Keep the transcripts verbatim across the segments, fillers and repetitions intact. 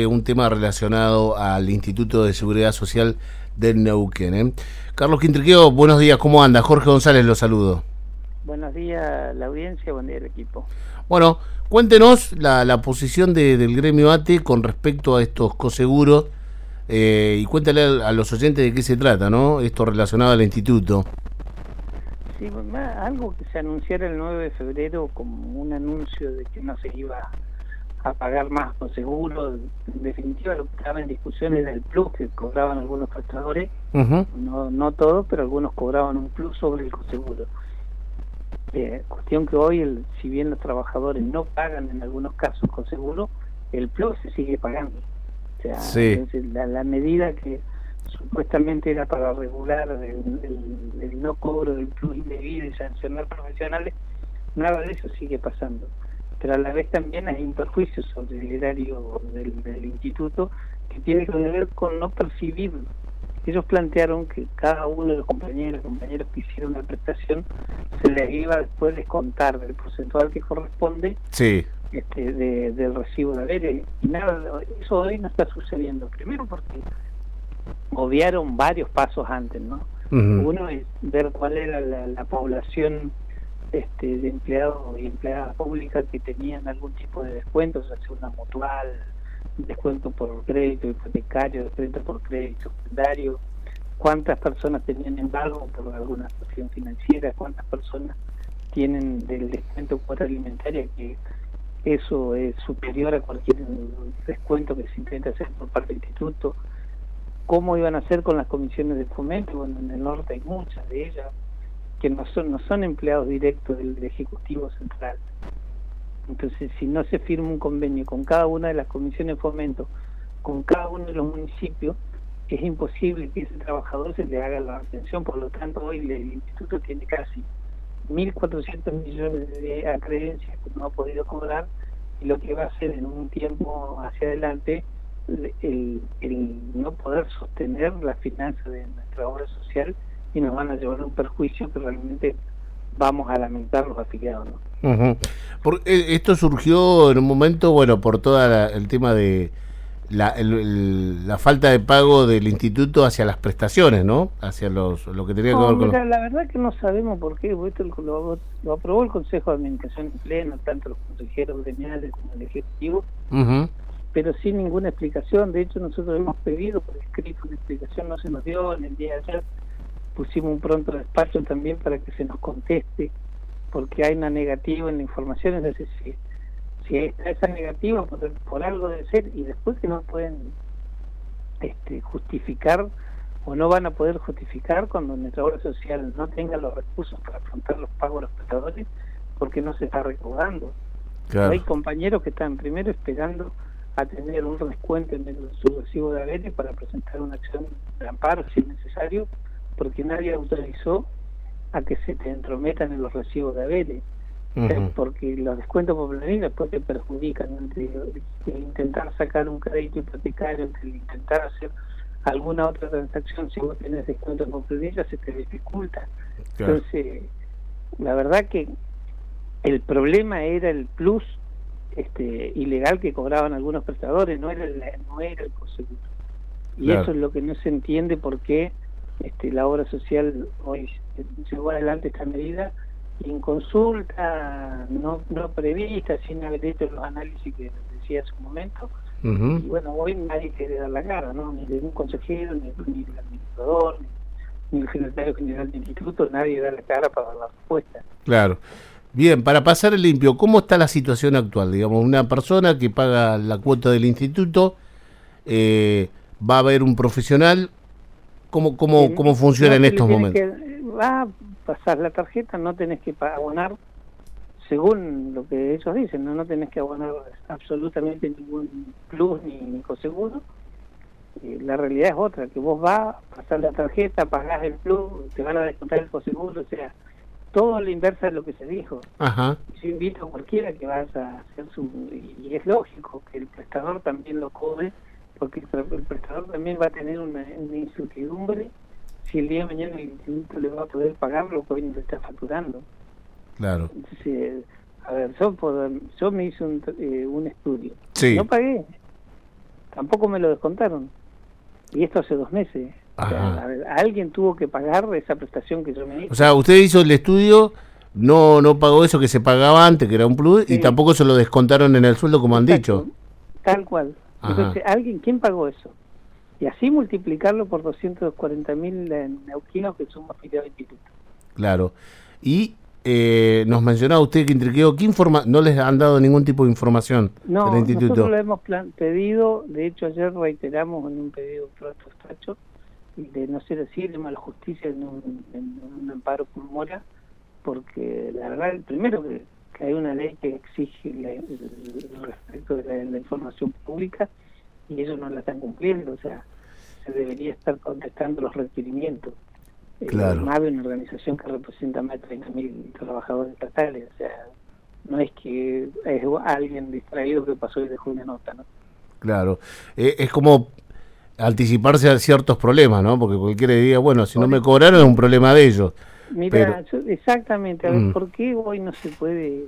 sobre un tema relacionado al Instituto de Seguridad Social del Neuquén. ¿eh? Carlos Quintriqueo, buenos días, ¿cómo anda? Jorge González lo saludo. Buenos días la audiencia, buen día el equipo. Bueno, cuéntenos la, la posición de, del gremio A T E con respecto a estos coseguros eh, y cuéntale a, a los oyentes de qué se trata, ¿no? Esto relacionado al instituto. Sí, algo que se anunciara el nueve de febrero como un anuncio de que no se iba a pagar más coseguros. En definitiva, lo que estaba en discusión era el plus que cobraban algunos prestadores, uh-huh. no, no todos, pero algunos cobraban un plus sobre el coseguro. Eh, cuestión que hoy, el, si bien los trabajadores no pagan en algunos casos coseguro, el plus se sigue pagando. O sea, sí. entonces, la, la medida que supuestamente era para regular el, el, el no cobro del plus indebido y sancionar profesionales, nada de eso sigue pasando. Pero a la vez también hay un perjuicio sobre el erario del, del instituto que tiene que ver con no percibir. Ellos plantearon que cada uno de los compañeros compañeros que hicieron una prestación se les iba después descontar del porcentual que corresponde sí. este, de, del recibo de haberes. Y nada, eso hoy no está sucediendo. Primero porque obviaron varios pasos antes, ¿no? Uh-huh. Uno es ver cuál era la, la población este, de empleados y empleadas públicas que tenían algún tipo de descuentos, o sea, una mutual, descuento por crédito hipotecario, descuento por crédito secundario, cuántas personas tenían embargo por alguna situación financiera, cuántas personas tienen del descuento cuota alimentaria, que eso es superior a cualquier descuento que se intenta hacer por parte del instituto. Cómo iban a hacer con las comisiones de fomento. Bueno, en el norte hay muchas de ellas que no son no son empleados directos del, del Ejecutivo Central. Entonces, si no se firma un convenio con cada una de las comisiones de fomento, con cada uno de los municipios, es imposible que ese trabajador se le haga la atención. Por lo tanto, hoy el instituto tiene casi mil cuatrocientos millones de acreencias que no ha podido cobrar, y lo que va a hacer en un tiempo hacia adelante el, el no poder sostener la finanza de nuestra obra social, y nos van a llevar a un perjuicio que realmente vamos a lamentar los afiliados, ¿no? Uh-huh. Por, eh, esto surgió en un momento, bueno, por todo el tema de la, el, el, la falta de pago del instituto hacia las prestaciones, ¿no? Hacia los lo que tenía no, que ver con mira, los... la verdad que no sabemos por qué, esto lo, lo aprobó el Consejo de Administración en pleno, tanto los consejeros gremiales como el Ejecutivo, uh-huh. pero sin ninguna explicación. De hecho, nosotros hemos pedido por escrito una explicación, no se nos dio. En el día de ayer pusimos un pronto despacho también para que se nos conteste, porque hay una negativa en la información. Es decir, si, si está esa negativa, por, por algo debe ser, y después que no pueden este, justificar o no van a poder justificar cuando nuestra obra social no tenga los recursos para afrontar los pagos a los prestadores, porque no se está recaudando. Claro. Hay compañeros que están primero esperando a tener un descuento en el, su recibo de haberes para presentar una acción de amparo si es necesario, porque nadie autorizó a que se te entrometan en los recibos de haberes. Uh-huh. O sea, porque los descuentos por planilla después te perjudican. Entre el intentar sacar un crédito hipotecario, entre el intentar hacer alguna otra transacción, si vos tenés descuentos por planilla, se te dificulta. Claro. Entonces, la verdad que el problema era el plus este ilegal que cobraban algunos prestadores, no era el, no era el coseguro. Y claro. Eso es lo que no se entiende, por qué Este, la obra social hoy llevó adelante esta medida en consulta no, no prevista, sin haber hecho los análisis que decía hace un momento. Uh-huh. Y bueno, hoy nadie quiere dar la cara, ¿no? Ni ningún consejero, ni, ni el administrador, ni, ni el secretario general del instituto, nadie da la cara para dar la respuesta. Claro. Bien, para pasar el limpio, ¿cómo está la situación actual? Digamos, una persona que paga la cuota del instituto, eh, va a haber un profesional. ¿Cómo, cómo, eh, cómo funciona no en estos momentos? Que, va a pasar la tarjeta, no tenés que abonar, según lo que ellos dicen, no, no tenés que abonar absolutamente ningún plus ni, ni coseguro. Eh, la realidad es otra, que vos vas a pasar la tarjeta, pagás el plus, te van a descontar el coseguro, o sea, todo a la inversa de lo que se dijo. Ajá. Yo invito a cualquiera que vaya a hacer su... Y es lógico que el prestador también lo cobre, porque el prestador también va a tener una, una incertidumbre si el día de mañana el instituto le va a poder pagar lo que hoy no le está facturando. Claro. Entonces, a ver, yo, por, yo me hice un, eh, un estudio. Sí. No pagué. tampoco me lo descontaron. Y esto hace dos meses. O sea, a, a alguien tuvo que pagar esa prestación que yo me hice. O sea, usted hizo el estudio, no no pagó eso que se pagaba antes, que era un plus, sí. Y tampoco se lo descontaron en el sueldo, como Exacto, han dicho. Tal cual. Ajá. Entonces, ¿alguien quién pagó eso? Y así multiplicarlo por doscientos cuarenta mil neuquinos que somos afiliados al instituto. Claro. Y eh, nos mencionaba usted que Quintriqueo, ¿qué informa no les han dado ningún tipo de información no, del instituto? Nosotros lo hemos plan pedido, de hecho ayer reiteramos en un pedido protostacho de no ser así, de mala justicia en un, en un amparo por mora, porque la verdad, primero que, que hay una ley que exige la, el, el respecto de la, la información pública y ellos no la están cumpliendo, o sea, se debería estar contestando los requerimientos. Claro. Eh, más de una organización que representa más de treinta mil trabajadores estatales, o sea, no es que es alguien distraído que pasó y dejó una nota, ¿no? Claro, eh, es como anticiparse a ciertos problemas, ¿no? Porque cualquiera diría, bueno, si no me cobraron es un problema de ellos. Mira, pero... yo, exactamente, a ver, mm. ¿por qué hoy no se puede?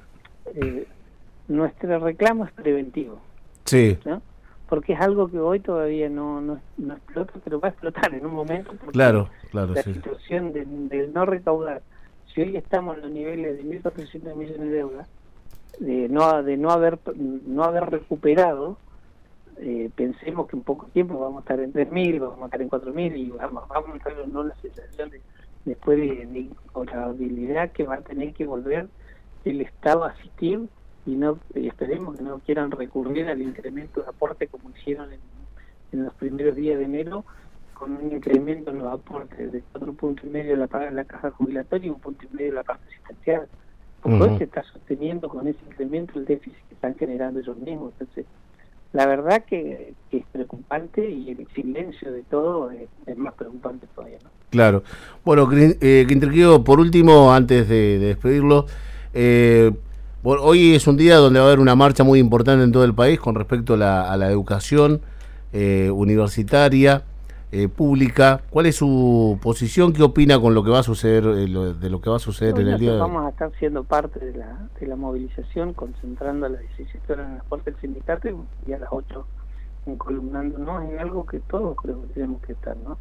Eh, nuestro reclamo es preventivo. Sí. ¿No? Porque es algo que hoy todavía no, no, no explota, pero va a explotar en un momento. Porque claro, claro, la sí. situación de, de no recaudar, si hoy estamos en los niveles de mil cuatrocientos millones de deuda, de no de no haber no haber recuperado, eh, pensemos que en poco tiempo vamos a estar en tres mil, vamos a estar en cuatro mil y vamos, vamos a entrar en una sensación de, después de, de incobrabilidad que va a tener que volver el Estado a asistir y no y esperemos que no quieran recurrir al incremento de aporte como hicieron en, en los primeros días de enero, con un incremento en los aportes de cuatro puntos y medio de la, la caja jubilatoria y un punto y medio de la parte asistencial. Porque uh-huh. hoy se está sosteniendo con ese incremento el déficit que están generando ellos mismos. Entonces, la verdad que, que es preocupante y el silencio de todo es, es más preocupante todavía, ¿no? Claro. Bueno, eh, Quintriqueo, por último, antes de, de despedirlo, eh, bueno, hoy es un día donde va a haber una marcha muy importante en todo el país con respecto a la, a la educación eh, universitaria, eh, pública. ¿Cuál es su posición? ¿Qué opina con lo que va a suceder, eh, lo, de lo que va a suceder Hoy en el día de hoy? Vamos a estar siendo parte de la, de la movilización, concentrando a las diecisiete horas en las puertas del sindicato y a las ocho encolumnándonos en algo que todos creo que tenemos que estar, ¿no?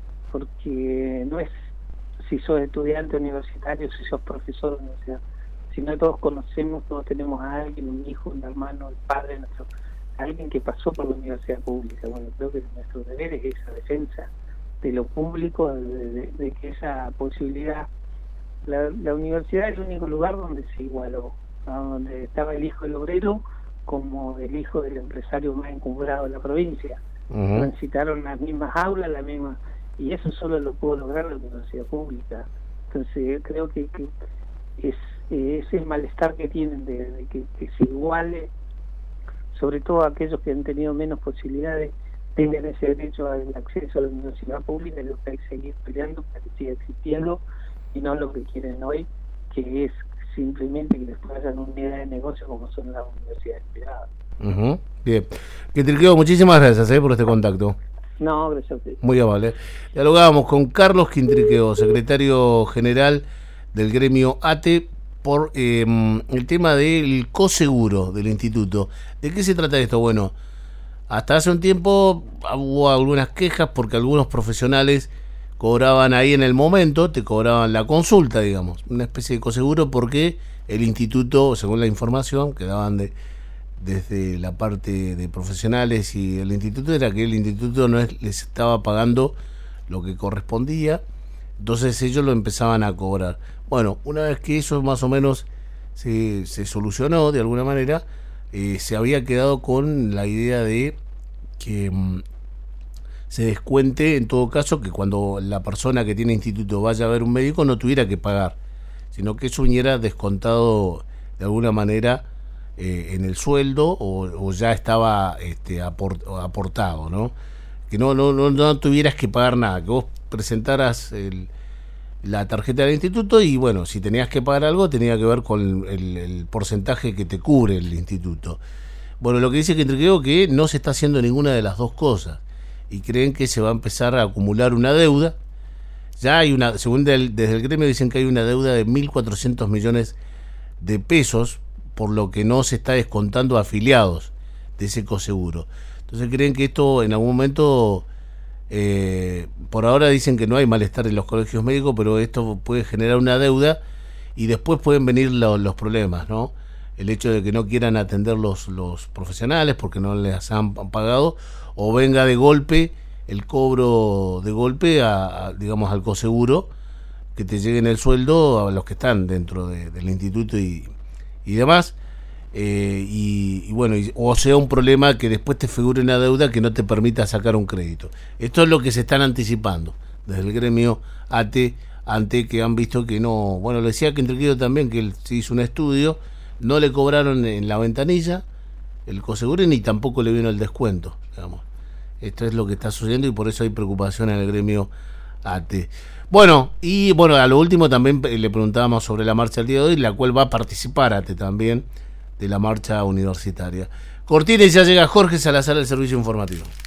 Porque no es si sos estudiante universitario, si sos profesor de universidad, sino todos conocemos, todos tenemos a alguien, un hijo, un hermano, el padre, nuestro, alguien que pasó por la universidad pública. Bueno, creo que nuestro deber es esa defensa de lo público, de, de, de que esa posibilidad, la, la universidad es el único lugar donde se igualó, ¿no? Donde estaba el hijo del obrero como el hijo del empresario más encumbrado de la provincia. Uh-huh. Transitaron las mismas aulas, la misma, y eso solo lo pudo lograr la universidad pública. Entonces creo que, que es eh, ese malestar que tienen de, de que, que se iguale, sobre todo aquellos que han tenido menos posibilidades, tengan ese derecho al acceso a la universidad pública, es lo que hay que seguir peleando para que siga existiendo y no lo que quieren hoy, que es simplemente que después hayan una unidad de negocio como son las universidades privadas. Uh-huh. Bien. Quintriqueo, muchísimas gracias eh, por este contacto. No, gracias a usted. Muy amable. Dialogábamos con Carlos Quintriqueo, secretario general del gremio A T E, por eh, el tema del coseguro del instituto. ¿De qué se trata esto? Bueno, hasta hace un tiempo hubo algunas quejas porque algunos profesionales cobraban ahí en el momento, te cobraban la consulta, digamos, una especie de coseguro porque el instituto, según la información que daban de, desde la parte de profesionales y el instituto, era que el instituto no es, les estaba pagando lo que correspondía, entonces ellos lo empezaban a cobrar. Bueno, una vez que eso más o menos se, se solucionó de alguna manera, eh, se había quedado con la idea de que mmm, se descuente en todo caso que cuando la persona que tiene instituto vaya a ver un médico no tuviera que pagar, sino que eso viniera descontado de alguna manera eh, en el sueldo o, o ya estaba este, aport, aportado, ¿no? Que no, no, no, no tuvieras que pagar nada, que vos presentaras el la tarjeta del instituto y bueno, si tenías que pagar algo tenía que ver con el, el porcentaje que te cubre el instituto. Bueno, lo que dice Quintriqueo que no se está haciendo ninguna de las dos cosas y creen que se va a empezar a acumular una deuda. Ya hay una, según del, desde el gremio dicen que hay una deuda de mil cuatrocientos millones de pesos por lo que no se está descontando a afiliados de ese coseguro. Entonces creen que esto en algún momento, eh, por ahora dicen que no hay malestar en los colegios médicos, pero esto puede generar una deuda y después pueden venir lo, los problemas, ¿no? El hecho de que no quieran atender los, los profesionales porque no les han pagado, o venga de golpe el cobro de golpe a, a digamos al coseguro, que te lleguen el sueldo a los que están dentro de, del instituto y, y demás, eh, y, y bueno, y, o sea un problema que después te figure una deuda que no te permita sacar un crédito. Esto es lo que se están anticipando desde el gremio A T E, ante que han visto que no, bueno, le decía que Enriquillo también, que él se hizo un estudio, no le cobraron en la ventanilla el coseguro ni tampoco le vino el descuento, digamos. Esto es lo que está sucediendo y por eso hay preocupación en el gremio A T E. Bueno, y bueno, a lo último también le preguntábamos sobre la marcha del día de hoy, la cual va a participar A T E también, de la marcha universitaria. Cortina y ya llega Jorge Salazar del servicio informativo.